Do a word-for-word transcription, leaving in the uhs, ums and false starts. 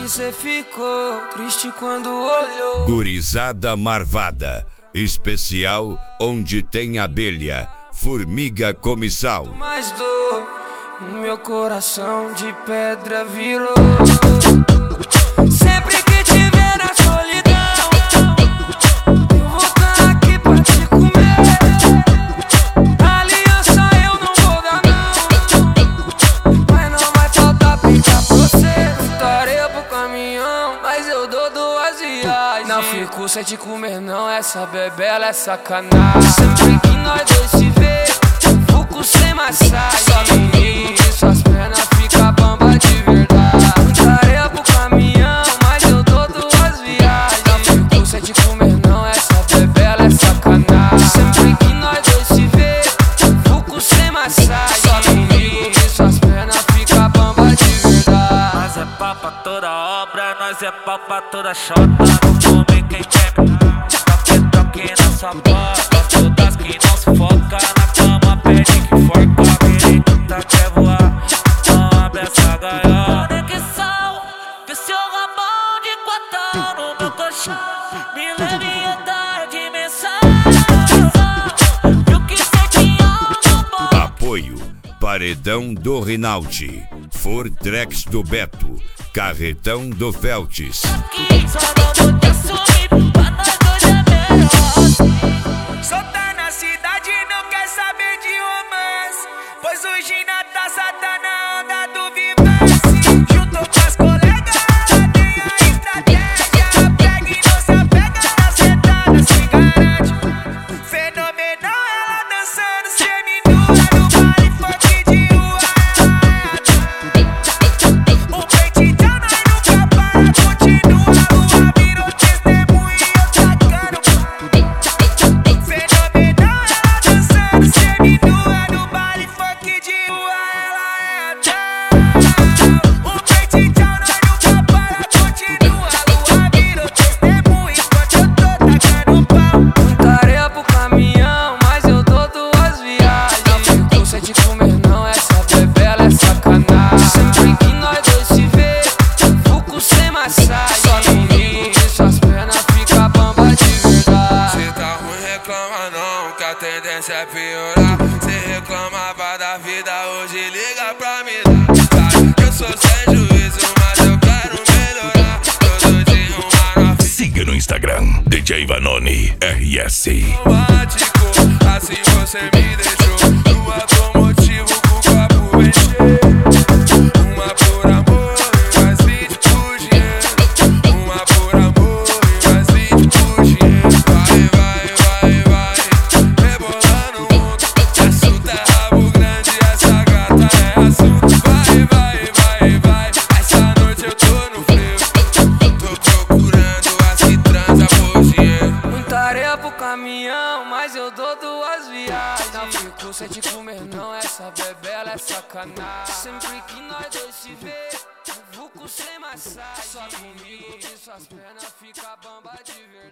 cê ficou triste quando olhou. Gurizada marvada, especial onde tem abelha, formiga comissal. Mais dor, o meu coração de pedra virou. Sempre que tiver na solidão, eu vou estar aqui pra te comer. Aliança eu não vou dar não, mas não vai faltar pica pra você. Tareia pro caminhão, mas eu dou duas viagens. Não fico sem te comer não, essa bebela é sacanagem. Sempre que nós dois se vê, fico sem massagem. Só no início, suas pernas ficam bamba de verdade. Tareia pro caminhão, mas eu dou duas viagens. Não fico sem te comer não, essa bebela é sacanagem. Sempre que nós dois se vê, fico sem massagem. Só no início, suas pernas ficam bamba de verdade. Nós é pau pra toda obra, nós é pau pra toda chota. Não come quem quer, toque, toque na sua boca. Todas que não sufoca, na cama pede que forca. Periquita quer voar, não abre essa gaiola. Conexão, vê seu rabão de quatão no meu colchão. Me leve em outra dimensão. E o que cê tinha no bom. Apoio: Paredão do Rinaldi, Fortrex do Beto, Carretão do Feltes. Só não vou te assumir, pra nós dois é melhor. Só tá na cidade e não quer saber de romance, pois o Gina taça tá na onda do Vivance. Juntou com as colegas, tem a estratégia. Pega e não se apega, na sentada se garante. Fenomenal ela dançando seminua no baile funk de rua. O peitão nós nunca para, continua. A lua virou testemunho e eu tacando. Fenomenal ela dançando seminua no baile funk de rua. Ela é a tchau. O peitão nós nunca para, continua. A lua virou testemunho enquanto eu tô tacando pau. Tareia pro caminhão, mas eu dou duas viagens. Não fico sem te comer não, essa bebela é sacanagem. Sempre que nós dois se vê, fico sem massagem. Só no início, suas pernas ficam bamba de verdade. Cê tá ruim, reclama não, que a tendência é piorar. Cê reclamava da vida, hoje liga pra me dar. Sabe que eu sou sem juízo, mas eu quero melhorar. Todo dia uma nova. Siga no Instagram, D J Vanoni R S. Romântico, assim você me deixou no automotivo com o copo encher. Uma por amor e mais vinte por dinheiro. Uma por amor e mais vinte por dinheiro. Vai, vai, vai, vai, rebolando o mundo. Assunto é rabo grande, essa gata é assunto. Vai, vai, vai, vai, essa noite eu tô no frevo. Tô procurando as que transa por dinheiro. Muita areia pro caminhão, mas eu dou duas viagens. Não fico sem te comer não, essa bebela é sacanagem. Sempre que nós dois se vê, fico sem massagem. Só no início, suas pernas ficam bamba de verdade.